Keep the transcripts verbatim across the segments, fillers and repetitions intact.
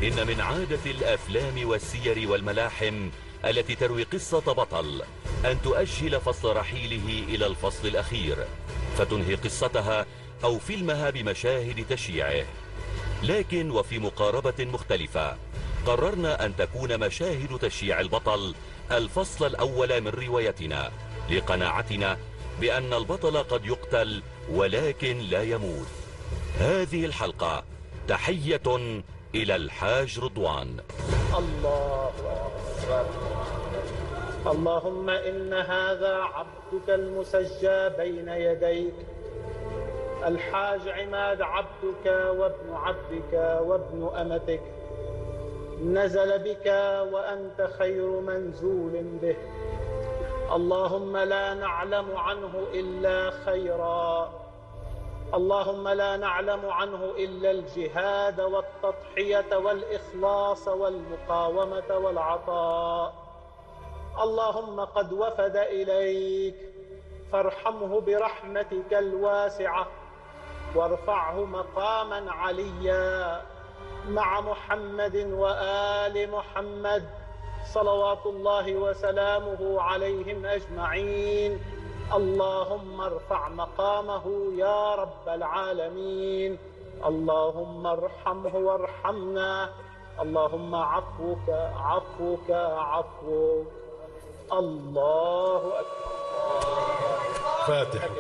إن من عادة الأفلام والسير والملاحم التي تروي قصة بطل أن تؤجل فصل رحيله إلى الفصل الأخير فتنهي قصتها أو فيلمها بمشاهد تشييعه. لكن وفي مقاربة مختلفة قررنا أن تكون مشاهد تشييع البطل الفصل الأول من روايتنا، لقناعتنا بأن البطل قد يقتل ولكن لا يموت. هذه الحلقة تحية إلى الحاج رضوان. الله أكبر. اللهم إن هذا عبدك المسجى بين يديك الحاج عماد، عبدك وابن عبدك وابن أمتك، نزل بك وأنت خير منزول به. اللهم لا نعلم عنه إلا خيرا، اللهم لا نعلم عنه إلا الجهاد والتضحية والإخلاص والمقاومة والعطاء. اللهم قد وفد إليك فارحمه برحمتك الواسعة وارفعه مقاما عليا مع محمد وآل محمد صلوات الله وسلامه عليهم أجمعين. اللهم ارفع مقامه يا رب العالمين. اللهم ارحمه وارحمنا. اللهم عفوك عفوك عفوك. الله أكبر. فاتحة.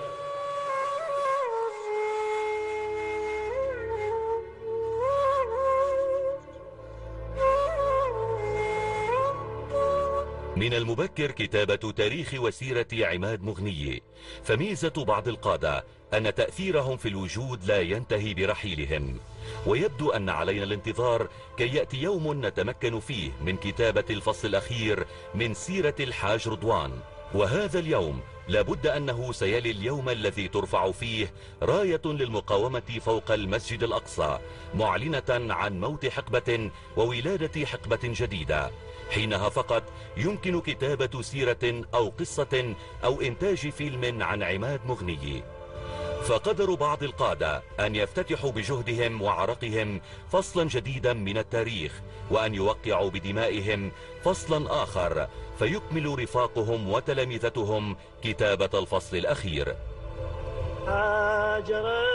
من المبكر كتابة تاريخ وسيرة عماد مغني، فميزة بعض القادة أن تأثيرهم في الوجود لا ينتهي برحيلهم، ويبدو أن علينا الانتظار كي يأتي يوم نتمكن فيه من كتابة الفصل الأخير من سيرة الحاج رضوان. وهذا اليوم لابد أنه سيلي اليوم الذي ترفع فيه راية للمقاومة فوق المسجد الأقصى، معلنة عن موت حقبة وولادة حقبة جديدة. حينها فقط يمكن كتابة سيرة أو قصة أو إنتاج فيلم عن عماد مغني. فقدر بعض القادة أن يفتتحوا بجهدهم وعرقهم فصلا جديدا من التاريخ، وأن يوقعوا بدمائهم فصلا آخر فيكمل رفاقهم وتلامذتهم كتابة الفصل الأخير. حاج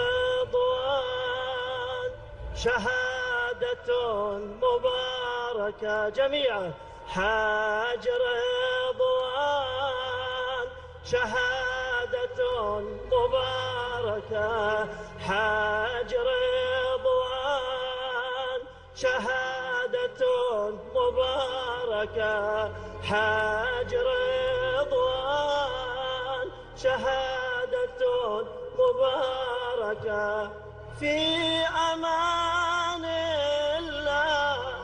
رضوان شهادة مباركة جميعا. حاج رضوان شهادة مباركة. حاج رضوان شهادة مباركة. حاج رضوان شهادة مباركة. في أمان الله،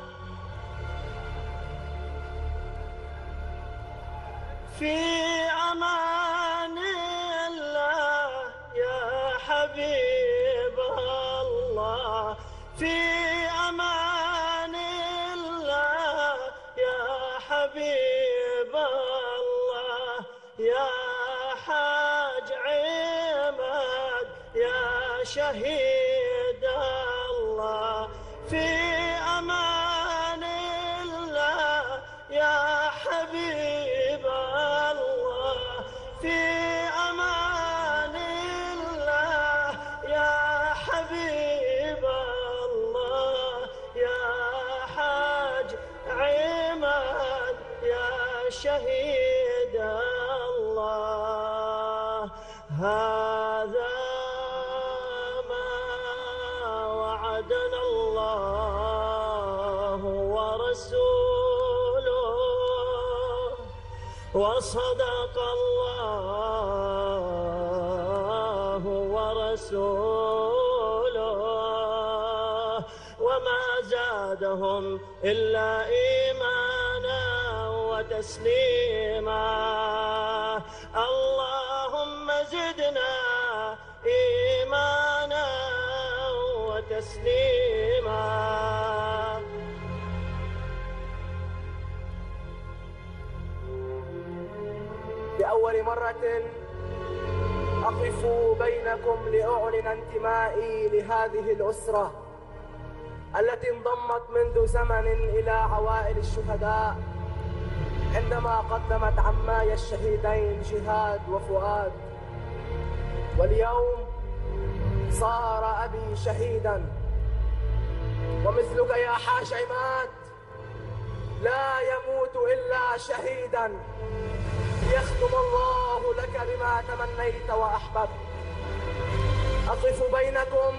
في أمان الله يا حبيب الله. في أمان الله يا حبيب الله. يا حاج عماد يا شهيد الله. في أمان الله يا حبيب الله. في أمان الله يا حبيب الله. يا حاج عماد يا شهيد الله. هذا ما وعدنا الله ورسوله وصدق الله ورسوله، وما زادهم إلا إيمانا وتسليما. اللهم زدنا إيمانا وتسليما. لأول مرة أقف بينكم لأعلن انتمائي لهذه الأسرة التي انضمت منذ زمن إلى عوائل الشهداء عندما قدمت عماي الشهيدين جهاد وفؤاد. واليوم صار أبي شهيدا، ومثلك يا حاج عماد لا يموت إلا شهيدا، ليختم الله لك بما تمنيت وأحببت. أقف بينكم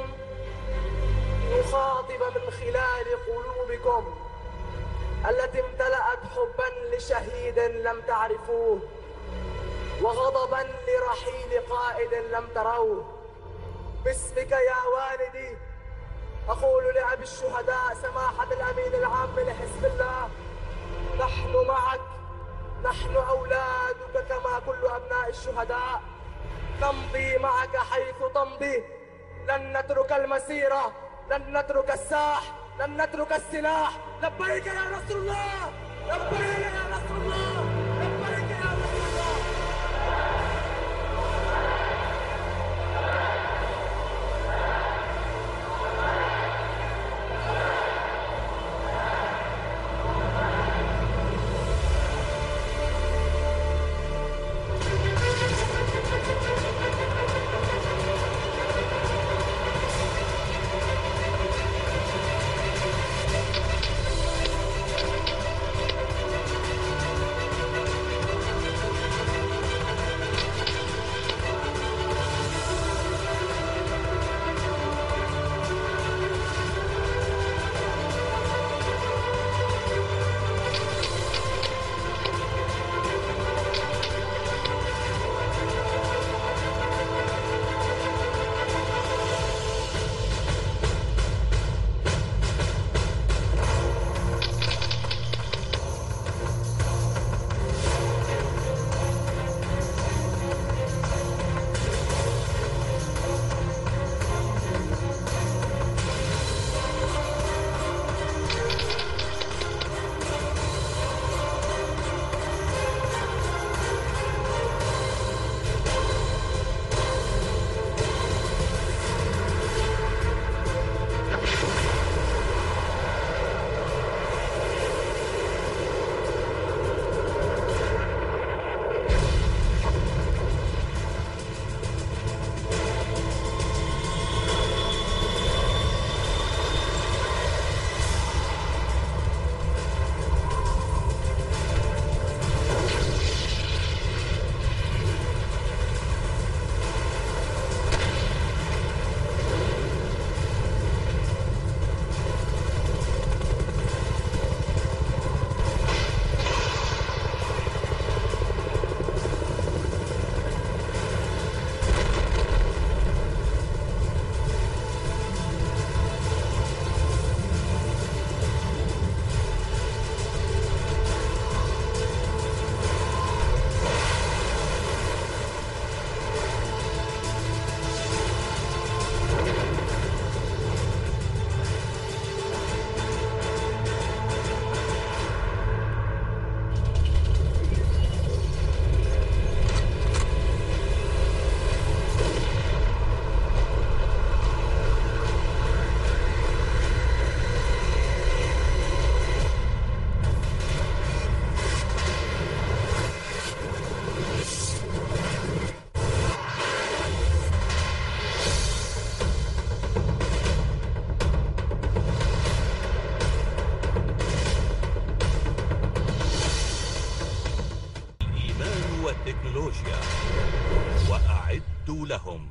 لأخاطب من خلال قلوبكم التي امتلأت حبا لشهيد لم تعرفوه، وغضبا لرحيل قائد لم تروه. باسمك يا والدي أقول لأبي الشهداء سماحة الأمين العام لحزب الله: نحن معك، نحن أولادك كما كل أبناء الشهداء، نمضي معك حيث تمضي، لن نترك المسيرة، لن نترك الساح، لن نترك السلاح. لبيك يا نصر الله، لبيك يا نصر الله، لبيك يا نصر الله. والتكنولوجيا، وأعدوا لهم.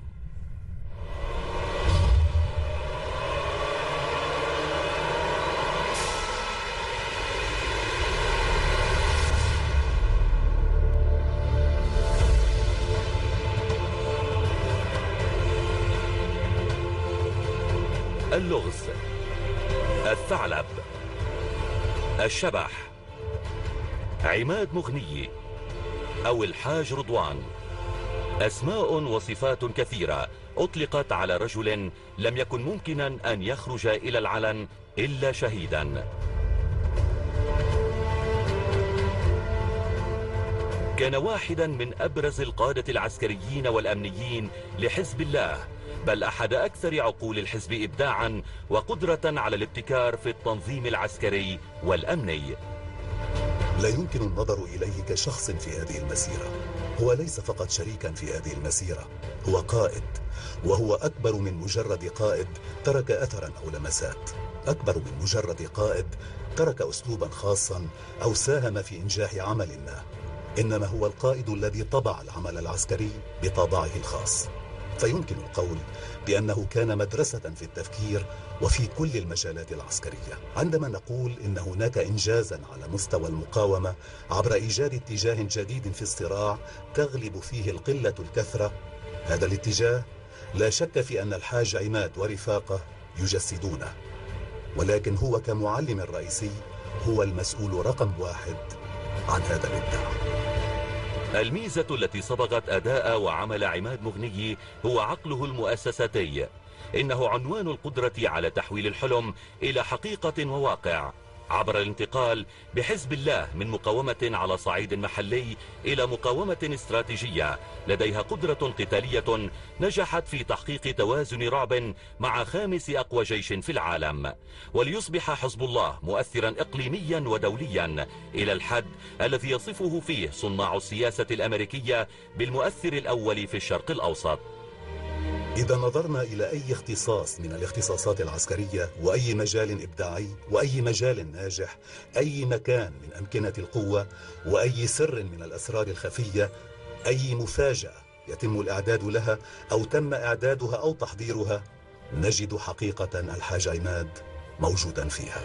اللغز، الثعلب، الشبح، عماد مغني أو الحاج رضوان، أسماء وصفات كثيرة أطلقت على رجل لم يكن ممكنا أن يخرج إلى العلن إلا شهيدا. كان واحدا من أبرز القادة العسكريين والأمنيين لحزب الله، بل أحد أكثر عقول الحزب إبداعا وقدرة على الابتكار في التنظيم العسكري والأمني. لا يمكن النظر إليه كشخص في هذه المسيرة. هو ليس فقط شريكا في هذه المسيرة، هو قائد، وهو أكبر من مجرد قائد ترك أثرا أو لمسات، أكبر من مجرد قائد ترك أسلوبا خاصا أو ساهم في إنجاح عمل ما، إنما هو القائد الذي طبع العمل العسكري بطابعه الخاص. فيمكن القول بأنه كان مدرسة في التفكير وفي كل المجالات العسكرية. عندما نقول إن هناك إنجازا على مستوى المقاومة عبر إيجاد اتجاه جديد في الصراع تغلب فيه القلة الكثرة، هذا الاتجاه لا شك في أن الحاج عماد ورفاقه يجسدونه، ولكن هو كمعلم رئيسي هو المسؤول رقم واحد عن هذا الإبداع. الميزة التي صبغت أداء وعمل عماد مغني هو عقله المؤسساتي. إنه عنوان القدرة على تحويل الحلم إلى حقيقة وواقع عبر الانتقال بحزب الله من مقاومة على صعيد محلي إلى مقاومة استراتيجية لديها قدرة قتالية نجحت في تحقيق توازن رعب مع خامس أقوى جيش في العالم، وليصبح حزب الله مؤثرا إقليميا ودوليا إلى الحد الذي يصفه فيه صناع السياسة الأمريكية بالمؤثر الأول في الشرق الأوسط. إذا نظرنا إلى أي اختصاص من الاختصاصات العسكرية وأي مجال إبداعي وأي مجال ناجح، أي مكان من أمكنة القوة وأي سر من الأسرار الخفية، أي مفاجأة يتم الإعداد لها أو تم إعدادها أو تحضيرها، نجد حقيقة الحاج عماد موجودا فيها.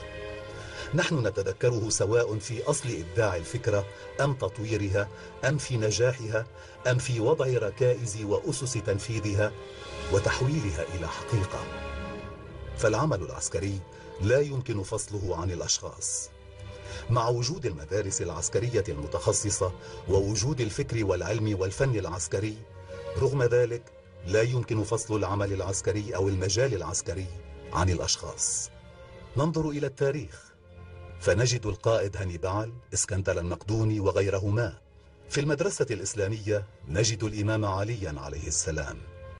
نحن نتذكره سواء في أصل إبداع الفكرة أم تطويرها أم في نجاحها أم في وضع ركائز وأسس تنفيذها وتحويلها إلى حقيقة. فالعمل العسكري لا يمكن فصله عن الأشخاص. مع وجود المدارس العسكرية المتخصصة ووجود الفكر والعلم والفن العسكري، رغم ذلك لا يمكن فصل العمل العسكري أو المجال العسكري عن الأشخاص. ننظر إلى التاريخ فنجد القائد هانيبال، اسكندر المقدوني وغيرهما. في المدرسة الإسلامية نجد الإمام عليا عليه السلام.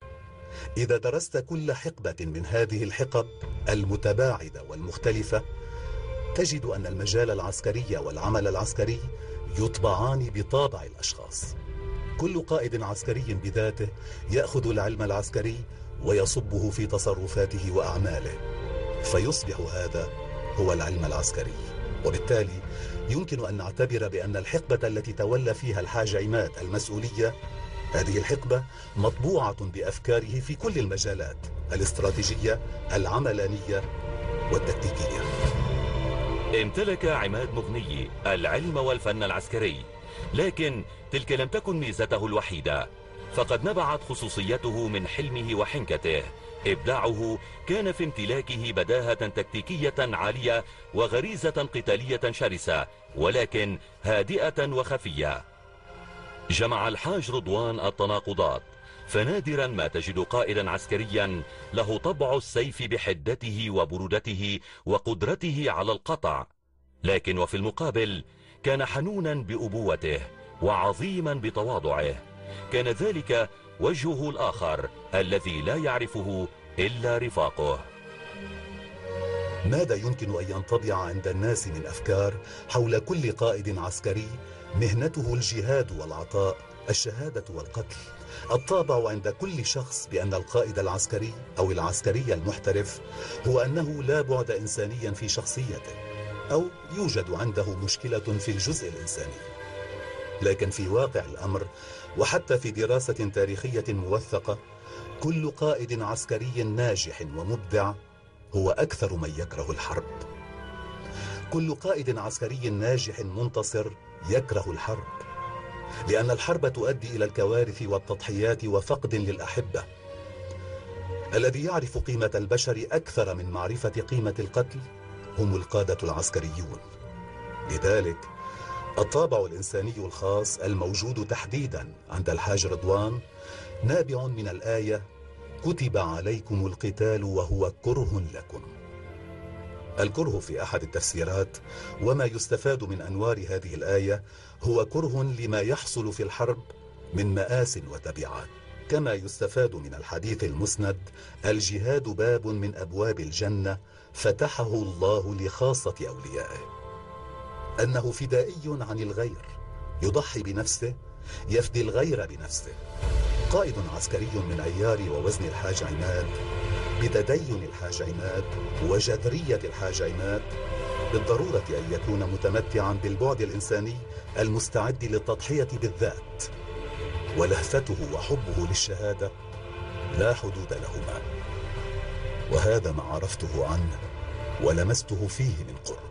إذا درست كل حقبة من هذه الحقب المتباعدة والمختلفة تجد أن المجال العسكري والعمل العسكري يطبعان بطابع الأشخاص. كل قائد عسكري بذاته يأخذ العلم العسكري ويصبه في تصرفاته وأعماله، فيصبح هذا هو العلم العسكري. وبالتالي يمكن أن نعتبر بأن الحقبة التي تولى فيها الحاج عماد المسؤولية، هذه الحقبة مطبوعة بأفكاره في كل المجالات الاستراتيجية، العملانية والتكتيكية. امتلك عماد مغني العلم والفن العسكري، لكن تلك لم تكن ميزته الوحيدة، فقد نبعت خصوصيته من حلمه وحنكته. إبداعه كان في امتلاكه بداهة تكتيكية عالية وغريزة قتالية شرسة ولكن هادئة وخفية. جمع الحاج رضوان التناقضات، فنادرا ما تجد قائدا عسكريا له طبع السيف بحدته وبرودته وقدرته على القطع، لكن وفي المقابل كان حنونا بأبوته وعظيما بتواضعه. كان ذلك وجهه الآخر الذي لا يعرفه إلا رفاقه. ماذا يمكن أن ينطبع عند الناس من أفكار حول كل قائد عسكري؟ مهنته الجهاد والعطاء، الشهادة والقتل. الطابع عند كل شخص بأن القائد العسكري أو العسكري المحترف هو أنه لا بعد إنسانيا في شخصيته، أو يوجد عنده مشكلة في الجزء الإنساني. لكن في واقع الأمر وحتى في دراسة تاريخية موثقة، كل قائد عسكري ناجح ومبدع هو أكثر من يكره الحرب. كل قائد عسكري ناجح منتصر يكره الحرب، لأن الحرب تؤدي إلى الكوارث والتضحيات وفقد للأحبة. الذي يعرف قيمة البشر أكثر من معرفة قيمة القتل هم القادة العسكريون. لذلك الطابع الإنساني الخاص الموجود تحديدا عند الحاج رضوان نابع من الآية: كتب عليكم القتال وهو كره لكم. الكره في أحد التفسيرات وما يستفاد من أنوار هذه الآية هو كره لما يحصل في الحرب من مآس وتبعات. كما يستفاد من الحديث المسند: الجهاد باب من أبواب الجنة فتحه الله لخاصة أوليائه. أنه فدائي عن الغير، يضحي بنفسه، يفدي الغير بنفسه. قائد عسكري من عيار ووزن الحاج عماد، بتدين الحاج عماد وجذرية الحاج عماد، بالضرورة أن يكون متمتعا بالبعد الإنساني المستعد للتضحية بالذات. ولهفته وحبه للشهادة لا حدود لهما، وهذا ما عرفته عنه ولمسته فيه من قرب.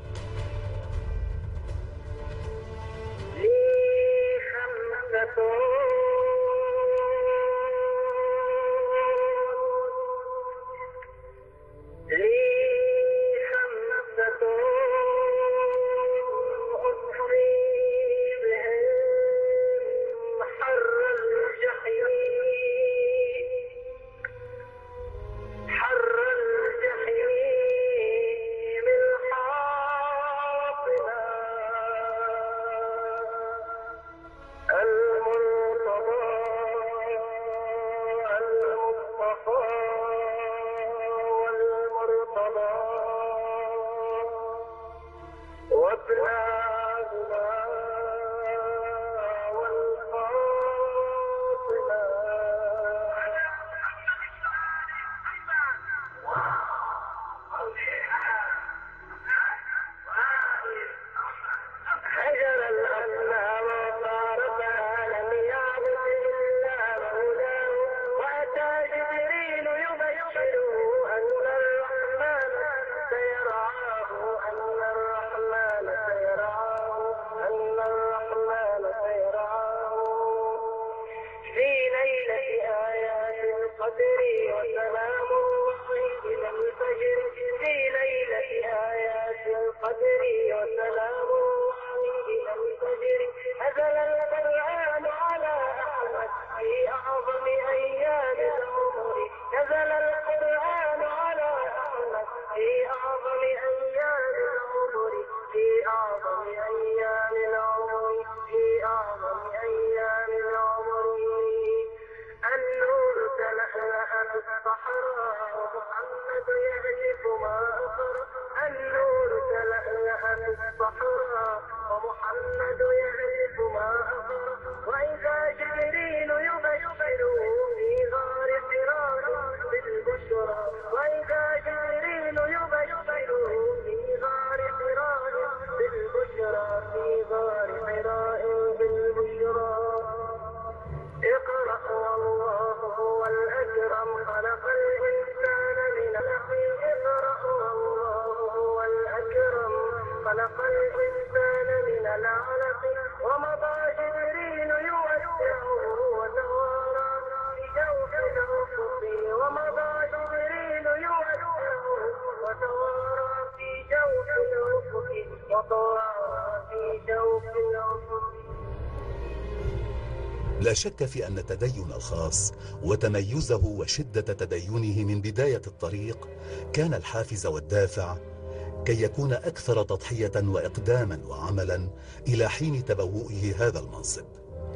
لا شك في أن التدين الخاص وتميزه وشدة تدينه من بداية الطريق كان الحافز والدافع كي يكون أكثر تضحية وإقداما وعملا إلى حين تبوؤه هذا المنصب.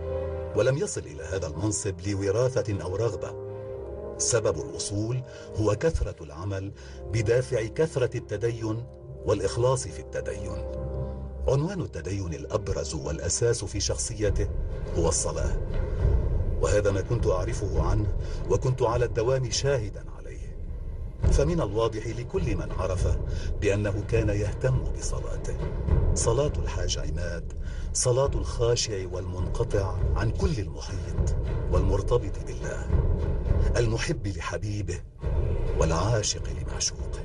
ولم يصل إلى هذا المنصب لوراثة أو رغبة. سبب الوصول هو كثرة العمل بدافع كثرة التدين والإخلاص في التدين. عنوان التدين الأبرز والأساس في شخصيته هو الصلاة، وهذا ما كنت أعرفه عنه وكنت على الدوام شاهدا عليه. فمن الواضح لكل من عرفه بأنه كان يهتم بصلاته. صلاة الحاج عماد صلاة الخاشع والمنقطع عن كل المحيط والمرتبط بالله، المحب لحبيبه والعاشق لمعشوقه.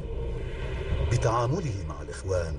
بتعامله مع الإخوان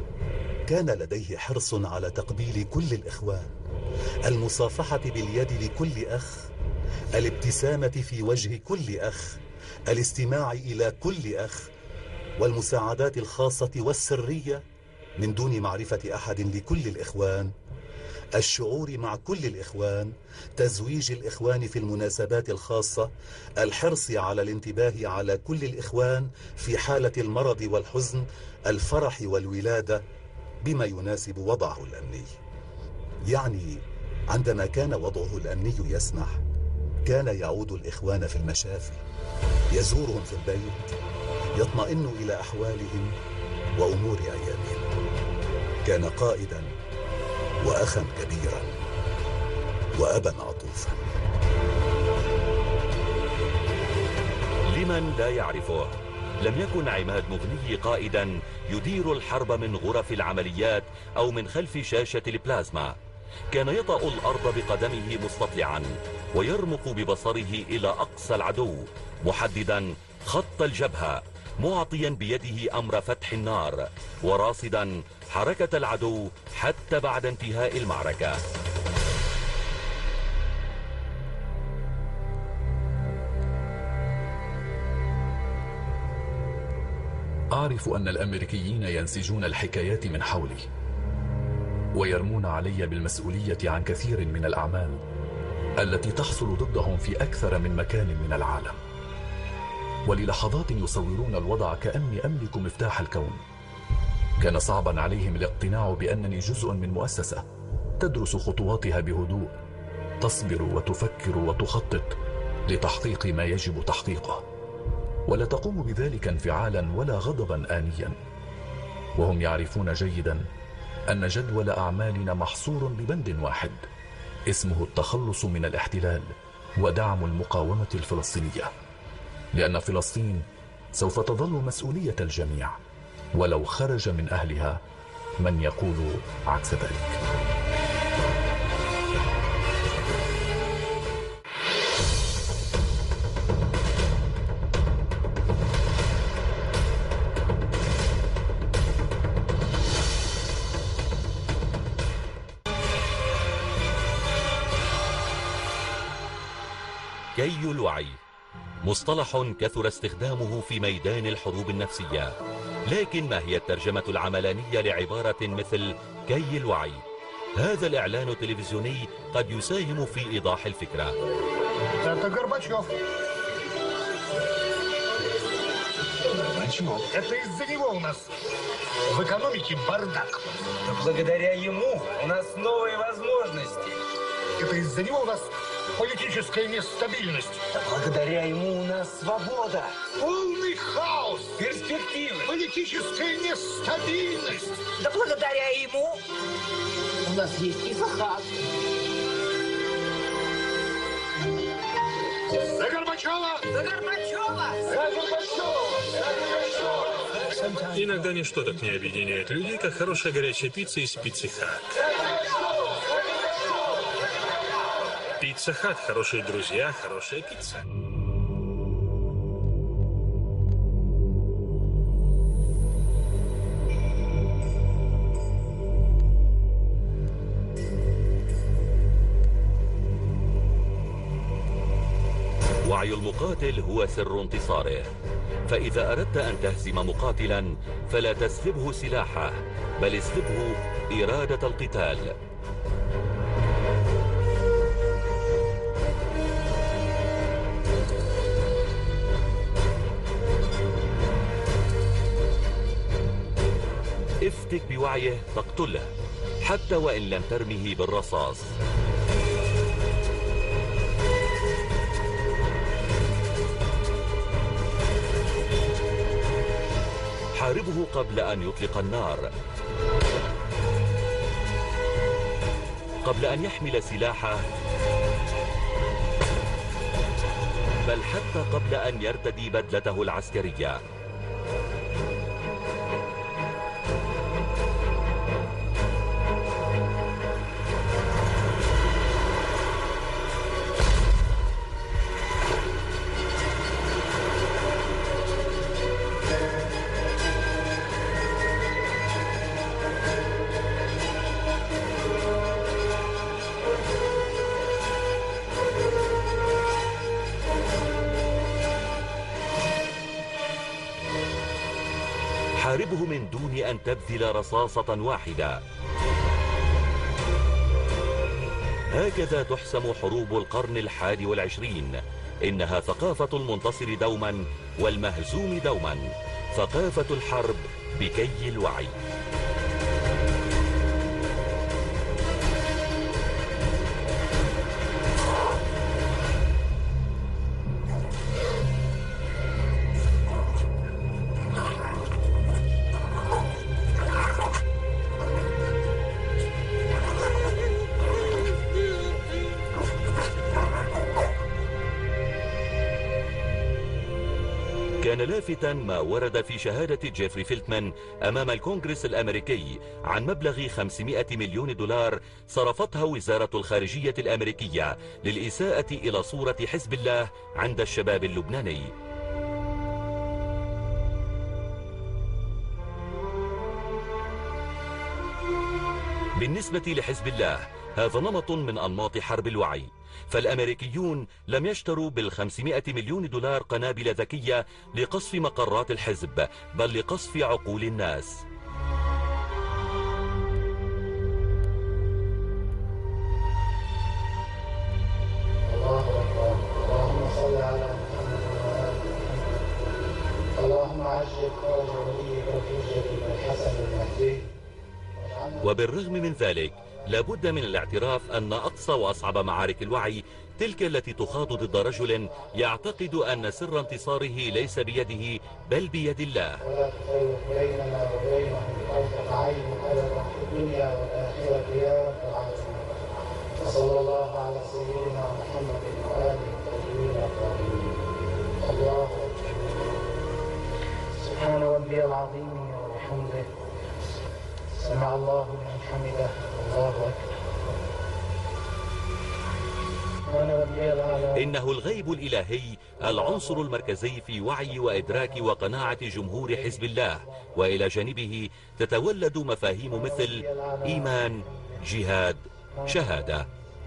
كان لديه حرص على تقبيل كل الإخوان، المصافحة باليد لكل أخ، الابتسامة في وجه كل أخ، الاستماع إلى كل أخ، والمساعدات الخاصة والسرية من دون معرفة أحد لكل الإخوان، الشعور مع كل الإخوان، تزويج الإخوان في المناسبات الخاصة، الحرص على الانتباه على كل الإخوان في حالة المرض والحزن، الفرح والولادة، بما يناسب وضعه الأمني. يعني عندما كان وضعه الأمني يسمح كان يعود الإخوان في المشافي، يزورهم في البيت، يطمئن إلى أحوالهم وأمور أيامهم. كان قائدا وأخا كبيرا وأبا عطوفا. لمن لا يعرفه، لم يكن عماد مغني قائدا يدير الحرب من غرف العمليات أو من خلف شاشة البلازما. كان يطأ الأرض بقدمه مستطلعا ويرمق ببصره إلى أقصى العدو، محددا خط الجبهة، معطيا بيده أمر فتح النار، وراصدا حركة العدو حتى بعد انتهاء المعركة. أعرف أن الأمريكيين ينسجون الحكايات من حولي ويرمون علي بالمسؤولية عن كثير من الأعمال التي تحصل ضدهم في أكثر من مكان من العالم، وللحظات يصورون الوضع كأني أملك مفتاح الكون. كان صعبا عليهم الاقتناع بأنني جزء من مؤسسة تدرس خطواتها بهدوء، تصبر وتفكر وتخطط لتحقيق ما يجب تحقيقه، ولا تقوم بذلك انفعالا ولا غضبا آنيا. وهم يعرفون جيدا أن جدول أعمالنا محصور ببند واحد اسمه التخلص من الاحتلال ودعم المقاومة الفلسطينية، لأن فلسطين سوف تظل مسؤولية الجميع ولو خرج من أهلها من يقول عكس ذلك. كي الوعي مصطلح كثر استخدامه في ميدان الحروب النفسية، لكن ما هي الترجمة العملانية لعبارة مثل كي الوعي؟ هذا الإعلان التلفزيوني قد يساهم في إيضاح الفكرة. Это Горбачев. Это из-за него у нас в экономике бардак. Благодаря ему у нас новые возможности. Это из-за него у нас политическая нестабильность. Благодаря ему у нас свобода. Полный хаос. Перспективы. Политическая нестабильность. Да благодаря ему у нас есть и Сахар. За Горбачева! За Горбачева! За Горбачева! За Горбачева! Иногда ничто так не объединяет людей, как хорошая горячая пицца из Пиццы Хат. Пицца Хат. Хорошие друзья, хорошая пицца. وعي المقاتل هو سر انتصاره، فإذا أردت أن تهزم مقاتلا فلا تسلبه سلاحه، بل اسلبه إرادة القتال. افتك بوعيه تقتله حتى وإن لم ترمه بالرصاص. حاربه قبل أن يطلق النار، قبل أن يحمل سلاحه، بل حتى قبل أن يرتدي بدلته العسكرية. حاربه من دون أن تبذل رصاصة واحدة. هكذا تحسم حروب القرن الحادي والعشرين. إنها ثقافة المنتصر دوما والمهزوم دوما، ثقافة الحرب بكي الوعي. كان لافتا ما ورد في شهادة جيفري فيلتمان أمام الكونغرس الأمريكي عن مبلغ خمسمائة مليون دولار صرفتها وزارة الخارجية الأمريكية للإساءة إلى صورة حزب الله عند الشباب اللبناني. بالنسبة لحزب الله هذا نمط من أنماط حرب الوعي، فالأمريكيون لم يشتروا بالخمسمائة مليون دولار قنابل ذكية لقصف مقرات الحزب، بل لقصف عقول الناس. الله أكبر. اللهم صل على محمد. اللهم عجل فرج وليك وحجة الحسن المهدي. وبالرغم من ذلك لابد من الاعتراف أن أقصى وأصعب معارك الوعي تلك التي تخاض ضد رجل يعتقد أن سر انتصاره ليس بيده بل بيد الله. ولا تفرق بيننا وبينهم طرفة عين أبدا في الدنيا والآخرة يا رب العالمين. وصلى الله على سيدنا محمد وآله الطيبين الطاهرين. الله سبحان ربي العظيم وبحمده. سمع الله لمن حمده. الله أكبر. إنه الغيب الإلهي العنصر المركزي في وعي وإدراك وقناعة جمهور حزب الله، وإلى جانبه تتولد مفاهيم مثل إيمان، جهاد، شهادة.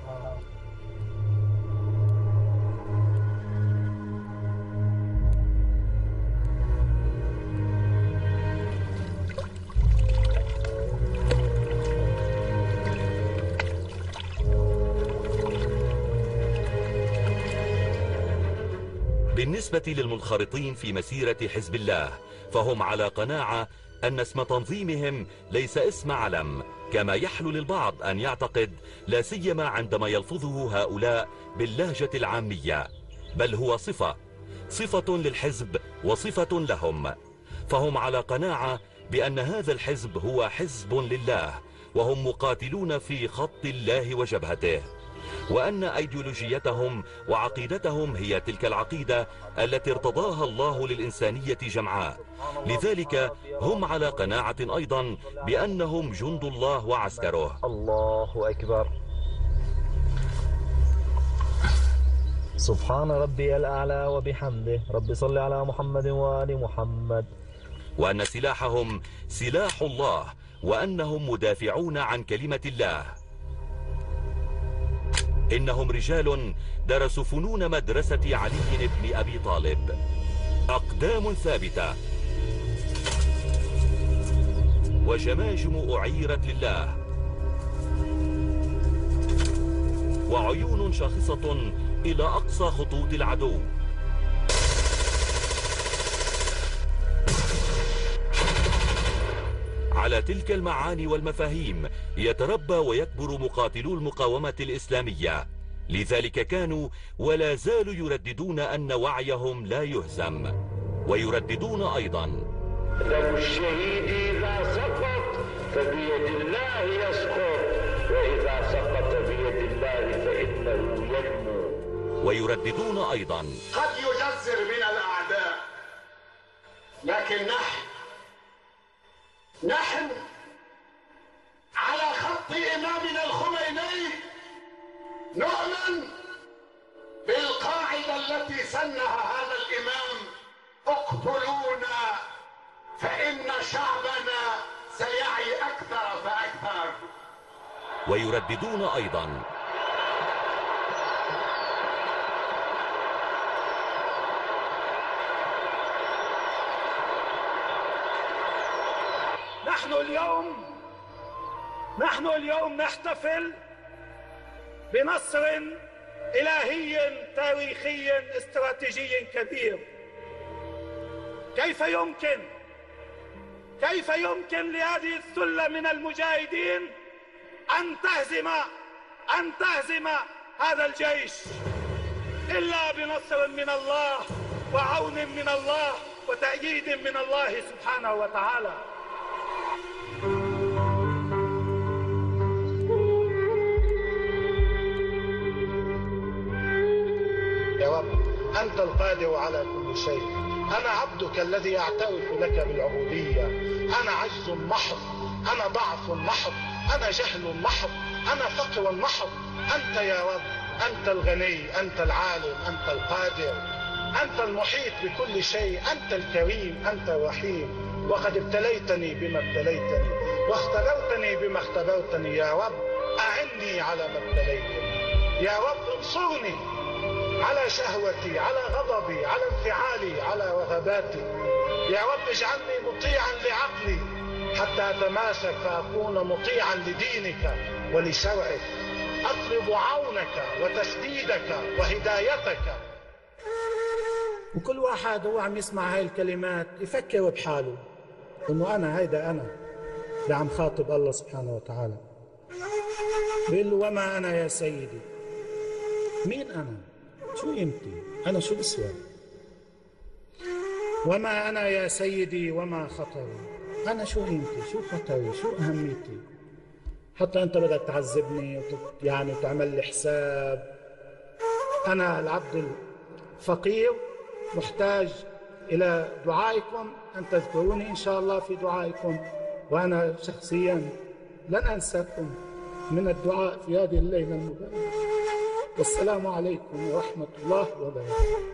بالنسبة للمنخرطين في مسيرة حزب الله فهم على قناعة أن اسم تنظيمهم ليس اسم علم، كما يحلو للبعض أن يعتقد، لا سيما عندما يلفظه هؤلاء باللهجة العامية، بل هو صفة صفة للحزب وصفة لهم. فهم على قناعة بأن هذا الحزب هو حزب لله، وهم مقاتلون في خط الله وجبهته، وأن أيديولوجيتهم وعقيدتهم هي تلك العقيدة التي ارتضاها الله للإنسانية جمعاء. لذلك هم على قناعة أيضا بأنهم جند الله وعسكره. الله أكبر. سبحان ربي الأعلى وبحمده. رب صل على محمد وآل محمد. وأن سلاحهم سلاح الله، وأنهم مدافعون عن كلمة الله. إنهم رجال درسوا فنون مدرسة علي بن أبي طالب، أقدام ثابتة وجماجم أعيرت لله، وعيون شاخصة إلى أقصى خطوط العدو. على تلك المعاني والمفاهيم يتربى ويكبر مقاتلو المقاومة الإسلامية، لذلك كانوا ولا زالوا يرددون أن وعيهم لا يهزم، ويرددون أيضا: دم الشهيد إذا سقط فبيد الله يسقط، وإذا سقط بيد الله فإنه ينمو. ويرددون أيضا: قد يجزر بنا الأعداء، لكن نحن نحن على خط إمامنا الخميني نؤمن بالقاعدة التي سنها هذا الإمام: اقتلونا فإن شعبنا سيعي أكثر فأكثر. ويرددون أيضا: نحن اليوم نحن اليوم نحتفل بنصر إلهي تاريخي استراتيجي كبير. كيف يمكن كيف يمكن لهذه السلة من المجاهدين أن تهزم أن تهزم هذا الجيش إلا بنصر من الله وعون من الله وتأييد من الله سبحانه وتعالى. يا رب أنت القادر على كل شيء، أنا عبدك الذي أعترف لك بالعبودية. أنا عجز محض، أنا ضعف محض، أنا جهل محض، أنا فقر محض. أنت يا رب، أنت الغني، أنت العالم، أنت القادر، أنت المحيط بكل شيء، أنت الكريم، أنت الرحيم. وقد ابتليتني بما ابتليتني، واختبرتني بما اختبرتني. يا رب أعني على ما ابتليتني. يا رب انصرني على شهوتي، على غضبي، على انفعالي، على رغباتي. يا رب اجعلني مطيعا لعقلي حتى أتماسك فأكون مطيعا لدينك ولشرعك. أطلب عونك وتسديدك وهدايتك. وكل واحد هو عم يسمع هاي الكلمات يفكر بحاله إنه أنا هيدا أنا اللي عم خاطب الله سبحانه وتعالى. بيقول له وما أنا يا سيدي. مين أنا؟ شو قيمتي؟ أنا شو بسوى؟ وما أنا يا سيدي وما خطري. أنا شو قيمتي؟ شو خطري؟ شو أهميتي؟ حتى أنت بدك تعذبني وت... يعني تعمل لي حساب. أنا العبد الفقير محتاج إلى دعائكم، أن تذكروني إن شاء الله في دعائكم، وأنا شخصيا لن أنساكم من الدعاء في هذه الليلة المباركة. والسلام عليكم ورحمة الله وبركاته.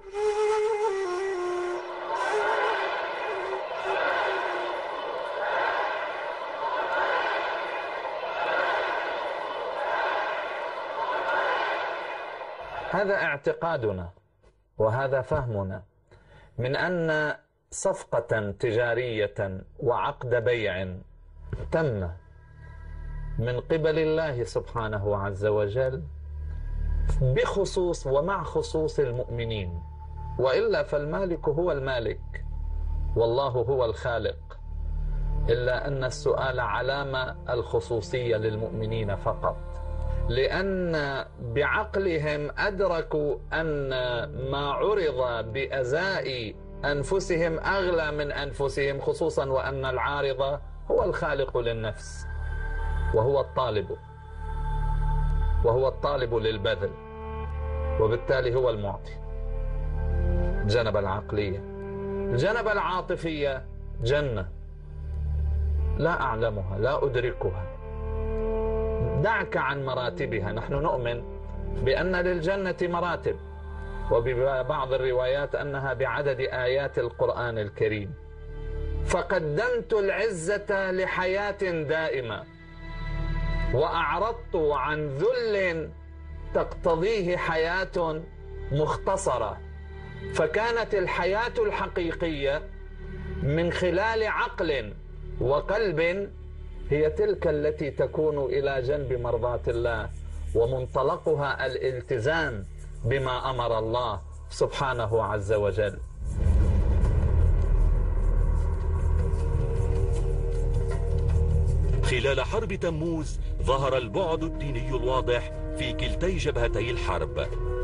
هذا اعتقادنا وهذا فهمنا من أن صفقة تجارية وعقد بيع تم من قبل الله سبحانه عز وجل بخصوص ومع خصوص المؤمنين، وإلا فالمالك هو المالك والله هو الخالق، إلا أن السؤال علامة الخصوصية للمؤمنين فقط، لأن بعقلهم أدركوا أن ما عرض بأزاء أنفسهم أغلى من أنفسهم، خصوصا وأن العارض هو الخالق للنفس وهو الطالب وهو الطالب للبذل، وبالتالي هو المعطي. الجنب العقلية. الجنب العاطفية جنة لا أعلمها لا أدركها، دعك عن مراتبها. نحن نؤمن بأن للجنة مراتب، وببعض الروايات أنها بعدد آيات القرآن الكريم. فقدمت العزة لحياة دائمة وأعرضت عن ذل تقتضيه حياة مختصرة، فكانت الحياة الحقيقية من خلال عقل وقلب هي تلك التي تكون إلى جنب مرضاة الله، ومنطلقها الالتزام بما أمر الله سبحانه عز وجل. خلال حرب تموز ظهر البعد الديني الواضح في كلتي جبهتي الحرب.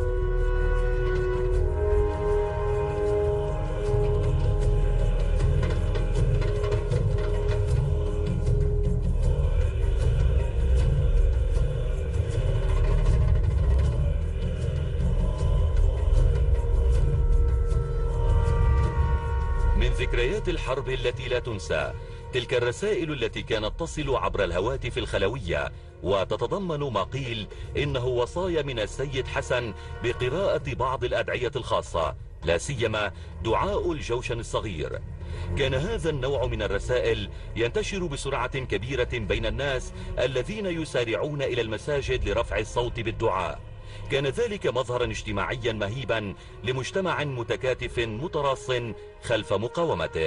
من ذكريات الحرب التي لا تنسى تلك الرسائل التي كانت تصل عبر الهواتف الخلوية وتتضمن ما قيل إنه وصايا من السيد حسن بقراءة بعض الأدعية الخاصة، لا سيما دعاء الجوشن الصغير. كان هذا النوع من الرسائل ينتشر بسرعة كبيرة بين الناس الذين يسارعون إلى المساجد لرفع الصوت بالدعاء. كان ذلك مظهرا اجتماعيا مهيبا لمجتمع متكاتف متراص خلف مقاومته.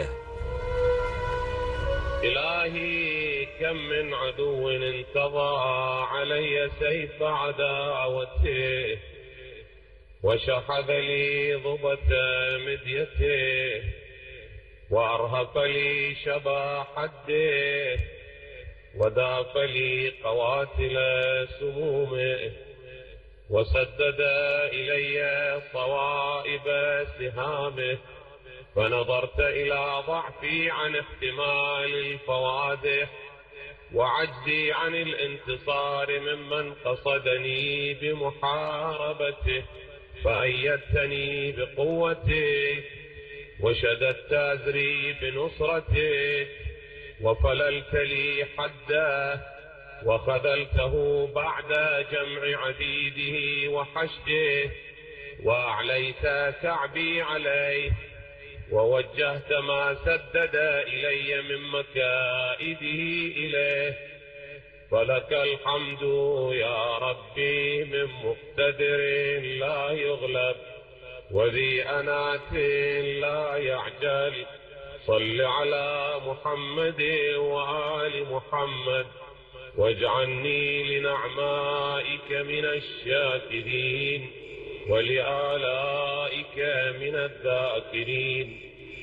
إلهي كم من عدو انقضى علي سيف عداوته، وشحذ لي ضبة مديته، وأرهق لي شبا حده، وداف لي قواتل سمومه، وسدد إلي صوائب سهامه، فنظرت إلى ضعفي عن احتمال الفوادح، وعجزي عن الانتصار ممن قصدني بمحاربته، فأيدتني بقوتك وشددت أزري بنصرته وفللت لي حده وخذلته بعد جمع عديده وحشده وأعليت كعبي عليه ووجهت ما سدد إلي من مكائده إليه فلك الحمد يا ربي من مقتدر لا يغلب وذي أنات لا يعجل صل على محمد وآل محمد واجعلني لنعمائك من الشاكرين ولآلائك من الذاكرين.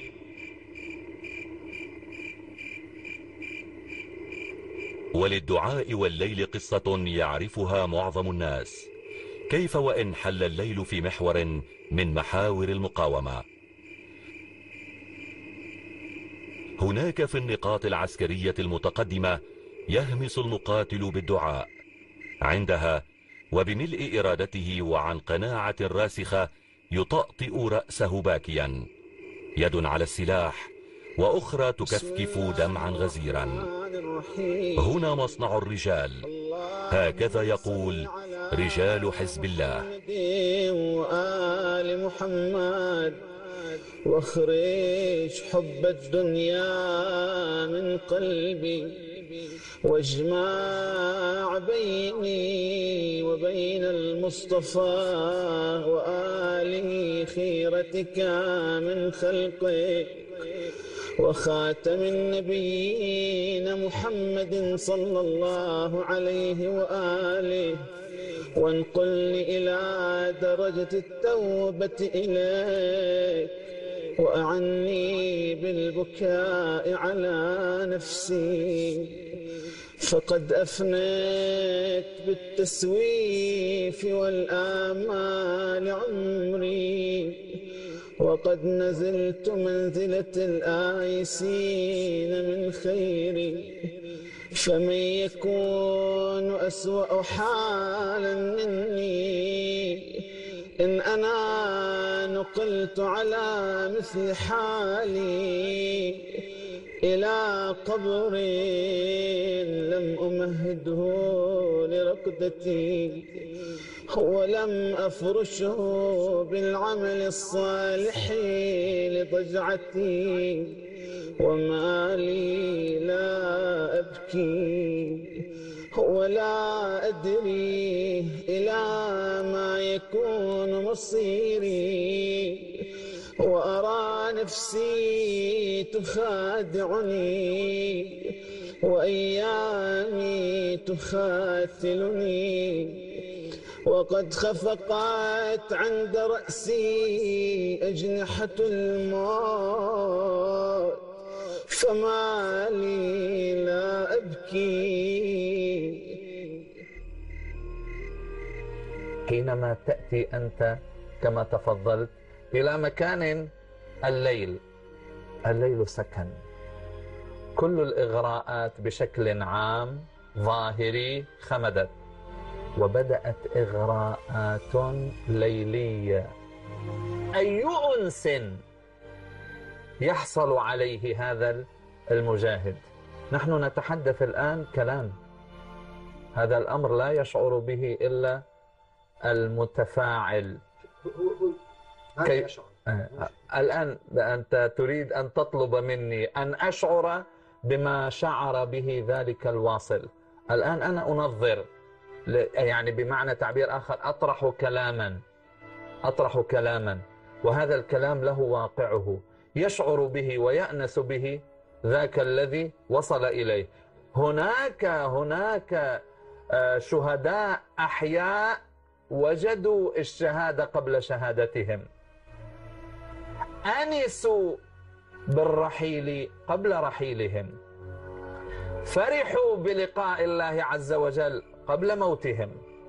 وللدعاء والليل قصة يعرفها معظم الناس، كيف وإن حل الليل في محور من محاور المقاومة. هناك في النقاط العسكرية المتقدمة يهمس المقاتل بالدعاء، عندها وبملء إرادته وعن قناعة راسخة يطأطئ رأسه باكيا، يد على السلاح وأخرى تكفكف دمعا غزيرا. هنا مصنع الرجال، هكذا يقول رجال حزب الله. وآل محمد واخرج حب الدنيا من قلبي واجمع بيني وبين المصطفى وآله خيرتك من خلقك وخاتم النبيين محمد صلى الله عليه وآله وانقلني إلى درجة التوبة إليك وأعني بالبكاء على نفسي فقد أفنيت بالتسويف والآمال عمري وقد نزلت منزلة الآيسين من خيري فمن يكون أسوأ حالا مني إن أنا نقلت على مثل حالي إلى قبر لم أمهده لرقدتي ولم أفرشه بالعمل الصالح لضجعتي وما لي لا أبكي ولا أدري إلى ما يكون مصيري وأرى نفسي تخادعني وأيامي تخاتلني وقد خفقت عند رأسي أجنحة الموت فما لي لا أبكي. حينما تأتي أنت كما تفضلت إلى مكان الليل، الليل سكن، كل الإغراءات بشكل عام ظاهري خمدت وبدأت إغراءات ليلية. أي أنس يحصل عليه هذا المجاهد؟ نحن نتحدث الآن كلام، هذا الأمر لا يشعر به إلا المتفاعل. كي... آه. الآن أنت تريد أن تطلب مني أن أشعر بما شعر به ذلك الواصل. الآن أنا أنظر، يعني بمعنى تعبير آخر أطرح كلاما أطرح كلاما وهذا الكلام له واقعه، يشعر به ويأنس به ذاك الذي وصل إليه. هناك هناك شهداء أحياء وجدوا الشهادة قبل شهادتهم، أنسوا بالرحيل قبل رحيلهم، فرحوا بلقاء الله عز وجل قبل موتهم.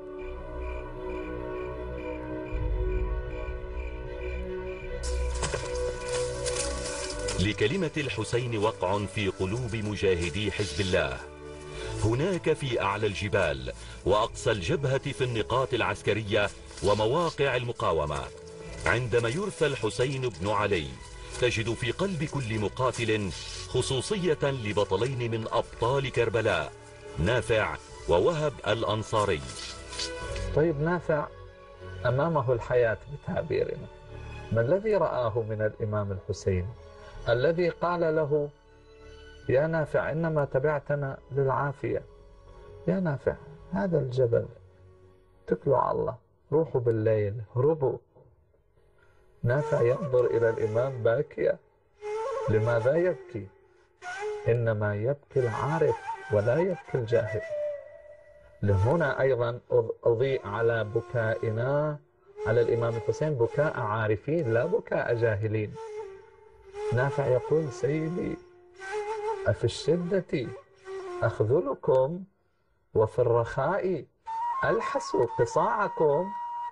لكلمة الحسين وقع في قلوب مجاهدي حزب الله. هناك في أعلى الجبال وأقصى الجبهة في النقاط العسكرية ومواقع المقاومة، عندما يرثى الحسين بن علي تجد في قلب كل مقاتل خصوصية لبطلين من أبطال كربلاء، نافع ووهب الأنصاري. طيب نافع أمامه الحياة بتعبيرنا، ما الذي رآه من الإمام الحسين الذي قال له يا نافع إنما تبعتنا للعافية؟ يا نافع هذا الجبل اتكلوا على الله، روحوا بالليل، هربوا. نافع ينظر إلى الإمام باكيا. لماذا يبكي؟ إنما يبكي العارف ولا يبكي الجاهل. لهنا أيضا أضيء على بكائنا على الإمام الحسين بكاء عارفين لا بكاء جاهلين. نافع يقول سيدي أفي الشدة أخذلكم وفي الرخاء ألحس قصاعكم.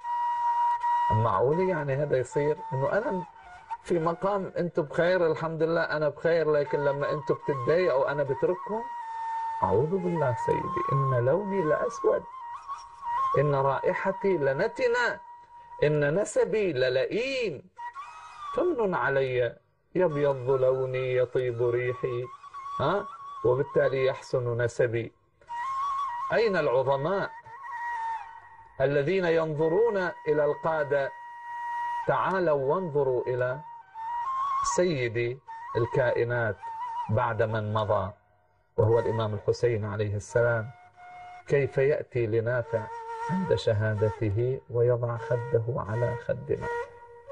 معقول يعني هذا يصير؟ إنه أنا في مقام أنتم بخير الحمد لله أنا بخير، لكن لما أنتم بتتضايقوا أنا بترككم؟ أعوذ بالله سيدي، إن لوني لأسود، إن رائحتي لنتنة، إن نسبي للئيم. فمن علي يبيض لوني يطيب ريحي، ها؟ وبالتالي يحسن نسبي. أين العظماء الذين ينظرون إلى القادة؟ تعالوا وانظروا إلى سيد الكائنات بعد من مضى وهو الإمام الحسين عليه السلام، كيف يأتي لنافع عند شهادته ويضع خده على خد نافع،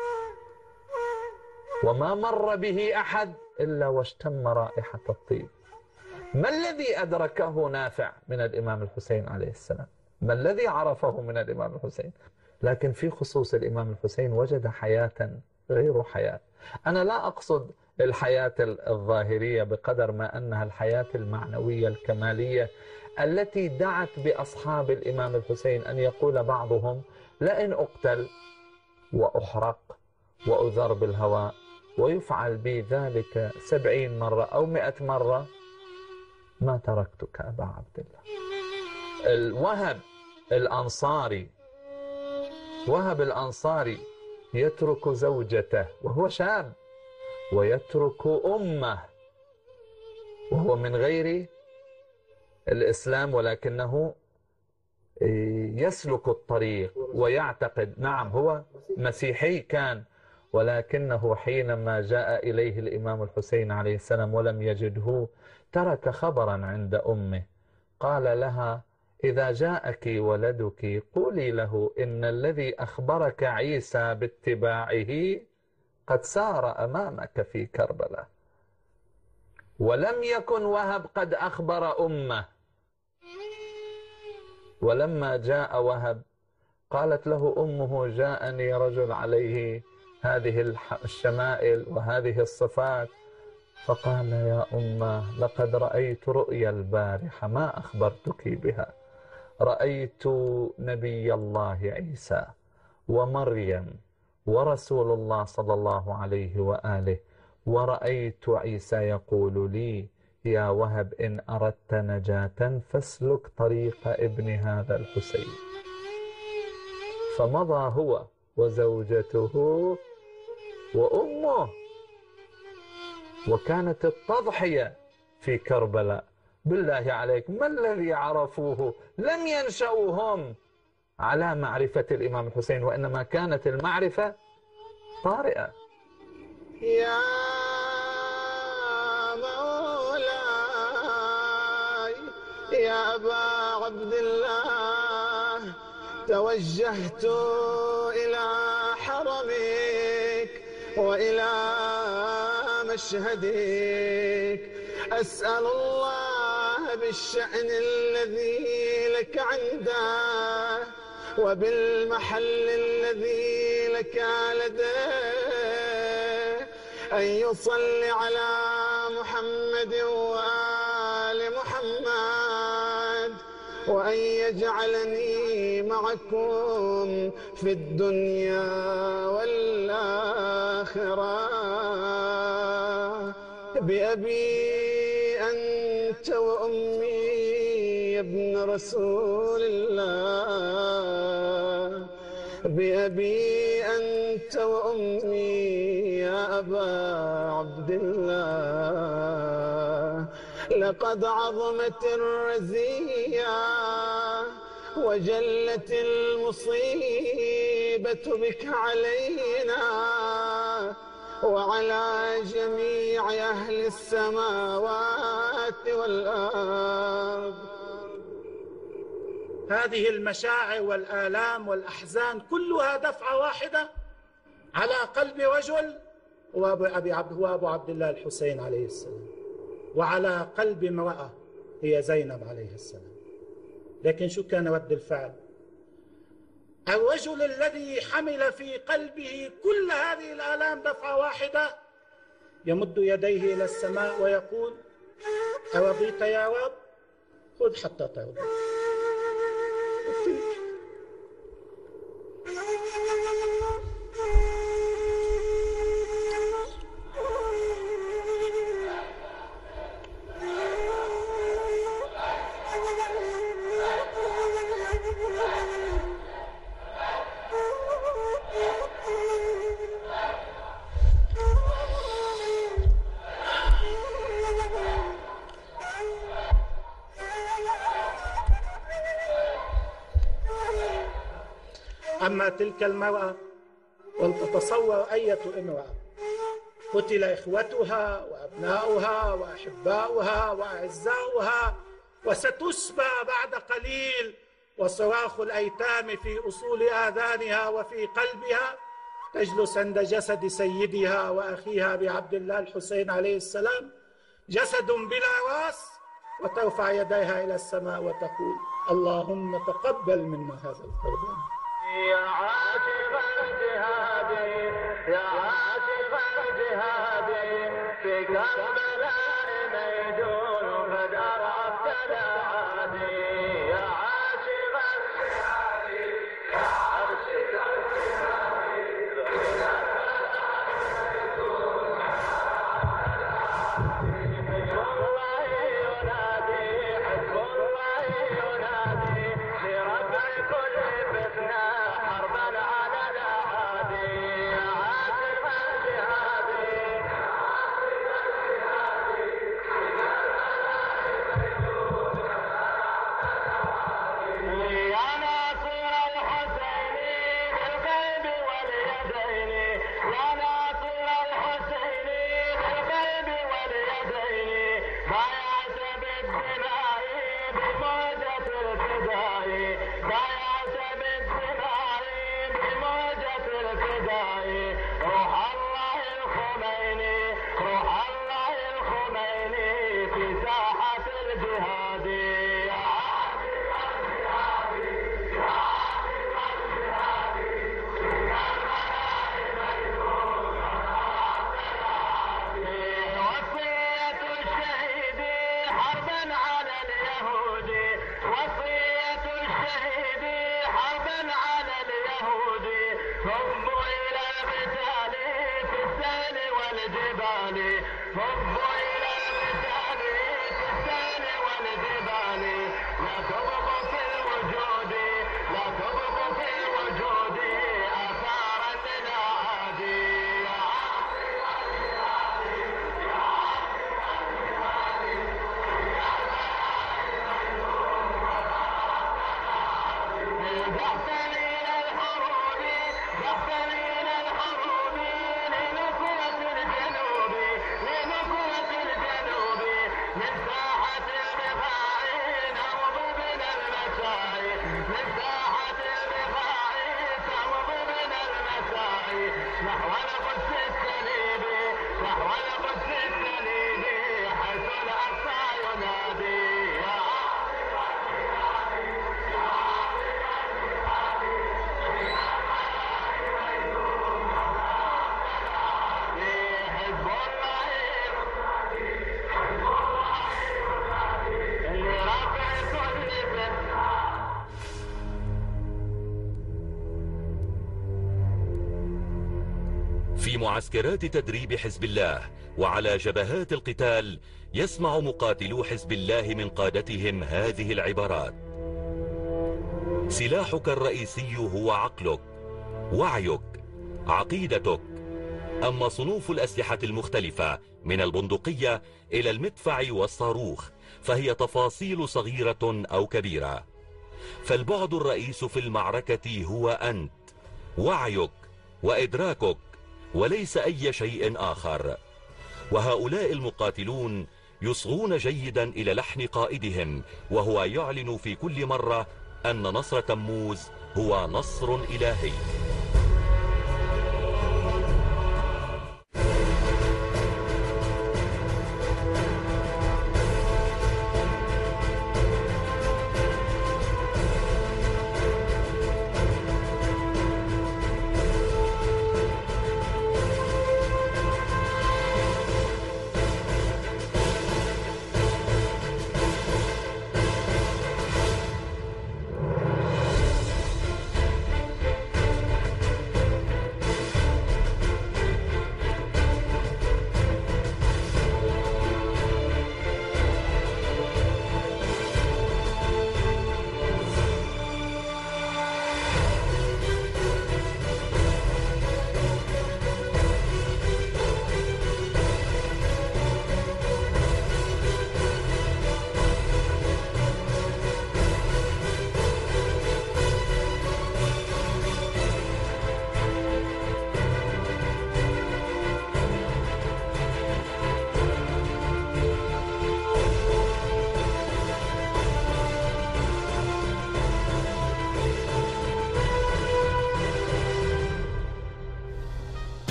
وما مر به أحد إلا واشتم رائحة الطيب. ما الذي أدركه نافع من الإمام الحسين عليه السلام؟ ما الذي عرفه من الإمام الحسين؟ لكن في خصوص الإمام الحسين وجد حياة غير حياة. أنا لا أقصد الحياة الظاهرية بقدر ما أنها الحياة المعنوية الكمالية التي دعت بأصحاب الإمام الحسين أن يقول بعضهم لئن أقتل وأحرق وأذر بالهواء ويفعل بي ذلك سبعين مرة أو مئة مرة ما تركتك أبا عبد الله. الوهب الأنصاري، وهب الأنصاري يترك زوجته وهو شاب ويترك أمه وهو من غير الإسلام، ولكنه يسلك الطريق ويعتقد. نعم هو مسيحي كان، ولكنه حينما جاء إليه الإمام الحسين عليه السلام ولم يجده ترك خبرا عند أمه، قال لها إذا جاءك ولدك قولي له إن الذي أخبرك عيسى باتباعه قد سار أمامك في كربلاء. ولم يكن وهب قد أخبر أمه. ولما جاء وهب قالت له أمه جاءني رجل عليه هذه الشمائل وهذه الصفات، فقال يا أمه لقد رأيت رؤيا البارحة ما أخبرتك بها، رأيت نبي الله عيسى ومريم ورسول الله صلى الله عليه وآله، ورأيت عيسى يقول لي يا وهب إن أردت نجاة فاسلك طريق ابن هذا الحسين. فمضى هو وزوجته وأمه، وكانت التضحية في كربلاء. بالله عليك ما الذي عرفوه؟ لم ينشأوا هم على معرفة الإمام الحسين، وإنما كانت المعرفة طارئة. يا مولاي يا أبا عبد الله توجهت إلى حرمك وإلى مشهدك، أسأل الله بالشأن الذي لك عنده وبالمحل الذي لك لديه أن يصلي على محمد وآل محمد، وأن يجعلني معكم في الدنيا والآخرة. بأبي أنت وأمي يا ابن رسول الله، بأبي أنت وأمي يا أبا عبد الله لقد عظمت الرزية وجلت المصيبة بك علينا وعلى جميع أهل السماوات والأرض. هذه المشاعر والآلام والأحزان كلها دفعة واحدة على قلب رجل هو أبي عبد هو أبو عبد الله الحسين عليه السلام، وعلى قلب امرأة هي زينب عليه السلام. لكن شو كان رد الفعل؟ الرجل الذي حمل في قلبه كل هذه الآلام دفعة واحدة يمد يديه إلى السماء ويقول: أرضيت يا رب؟ خذ حتى ترضى. أما تلك المرأة ولتتصور أية امرأة قتل إخوتها وأبناؤها وأحباؤها وأعزاؤها وستسبى بعد قليل وصراخ الأيتام في أصول آذانها وفي قلبها، تجلس عند جسد سيدها وأخيها بعبد الله الحسين عليه السلام جسد بلا رأس وترفع يديها إلى السماء وتقول: اللهم تقبل منا هذا القربان. يا عاشق الجهاد يا عاشق الجهاد في كربلاء ميدون قد أرعبت الأعادي. يا عاشق الجهاد يا عاشق في معسكرات تدريب حزب الله وعلى جبهات القتال يسمع مقاتلو حزب الله من قادتهم هذه العبارات: سلاحك الرئيسي هو عقلك، وعيك، عقيدتك. أما صنوف الأسلحة المختلفة من البندقية إلى المدفع والصاروخ فهي تفاصيل صغيرة أو كبيرة. فالبعد الرئيس في المعركة هو أنت، وعيك وإدراكك، وليس أي شيء آخر. وهؤلاء المقاتلون يصغون جيدا إلى لحن قائدهم وهو يعلن في كل مرة أن نصر تموز هو نصر إلهي.